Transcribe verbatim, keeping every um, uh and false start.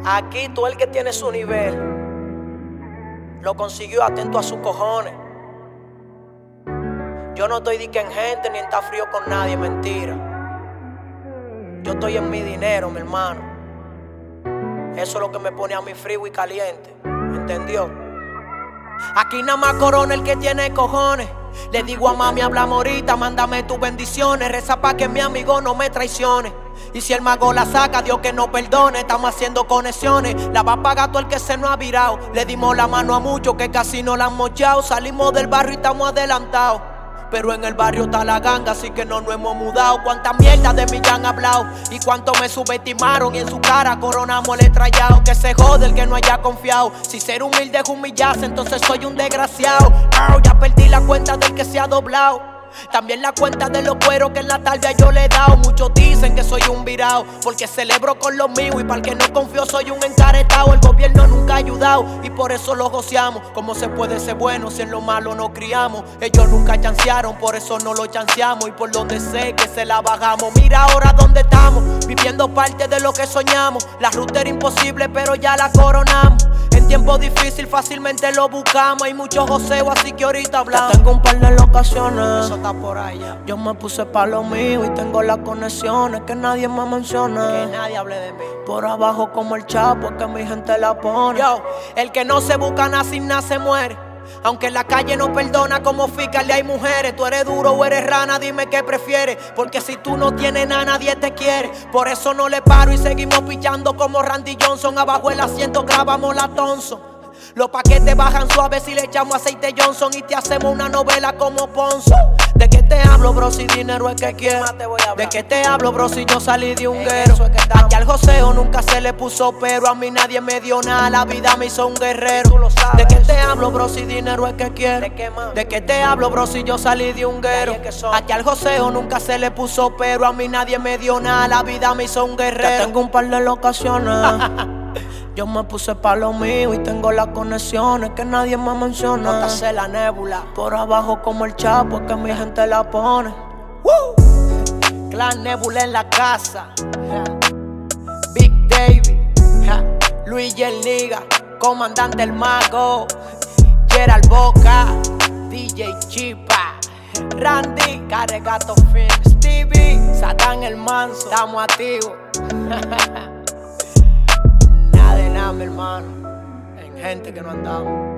Aquí todo el que tiene su nivel lo consiguió atento a sus cojones. Yo no estoy di que en gente ni en estar frío con nadie, mentira. Yo estoy en mi dinero, mi hermano. Eso es lo que me pone a mí frío y caliente, ¿entendió? Aquí nada más corona el que tiene cojones. Le digo a mami, hablamos ahorita, mándame tus bendiciones. Reza pa' que mi amigo no me traicione. Y si el mago la saca, Dios que no perdone. Estamos haciendo conexiones, la va a pagar todo el que se nos ha virado. Le dimos la mano a muchos que casi no la han mochado. Salimos del barrio y estamos adelantados, pero en el barrio está la ganga, así que no nos hemos mudado. Cuánta mierda de mí ya han hablado y cuánto me subestimaron, y en su cara coronamos el estrellado. Que se jode el que no haya confiado. Si ser humilde es humillarse, entonces soy un desgraciado. Oh, ya perdí la cuenta del que se ha doblado. También la cuenta de los cueros que en la tarde yo le he dado. Muchos dicen que soy un virao porque celebro con los míos, y para el que no confío soy un encaretado. El gobierno nunca ha ayudado y por eso lo goceamos. ¿Cómo se puede ser bueno si en lo malo nos criamos? Ellos nunca chancearon, por eso no lo chanceamos. Y por donde sé que se la bajamos. Mira ahora dónde estamos, viviendo parte de lo que soñamos. La ruta era imposible pero ya la coronamos. En tiempo difícil fácilmente lo buscamos. Hay muchos joseos, así que ahorita hablamos. Ya tengo un par de locaciones, eso está por allá. Yo me puse pa' lo mío y tengo las conexiones que nadie me menciona. Que nadie hable de mí. Por abajo como el Chapo, que mi gente la pone. Yo, el que no se busca nada sin nada se muere. Aunque en la calle no perdona, como fiscal hay mujeres. Tú eres duro o eres rana, dime qué prefieres. Porque si tú no tienes nada, nadie te quiere. Por eso no le paro y seguimos pichando como Randy Johnson. Abajo el asiento grabamos la Thompson. Los paquetes bajan suaves si le echamos aceite Johnson. Y te hacemos una novela como Ponzo. ¿De qué te hablo, bro, si dinero es que quiero? ¿De qué te hablo, bro, si yo salí de un guero? Aquí al joseo nunca se le puso pero. A mí nadie me dio nada, la vida me hizo un guerrero. ¿De qué te hablo, bro, si dinero es que quiero? ¿De qué te hablo, bro, si yo salí de un guero? Aquí al joseo nunca se le puso pero. A mí nadie me dio nada, la vida me hizo un guerrero. Ya tengo un par de locaciones. Yo me puse pa' lo mío y tengo las conexiones que nadie me menciona. No te hace la nébula. Por abajo como el Chapo, que mi gente la pone. Woo. Clan Nebula en la casa. Ja. Big David, ja. Luis y el Liga, Comandante el Mago, Gerald Boca, D J Chipa, Randy, Carregato Film, Stevie, Satán el Manso. Estamos activos. Nada de nada, mi hermano, en gente que no andamos.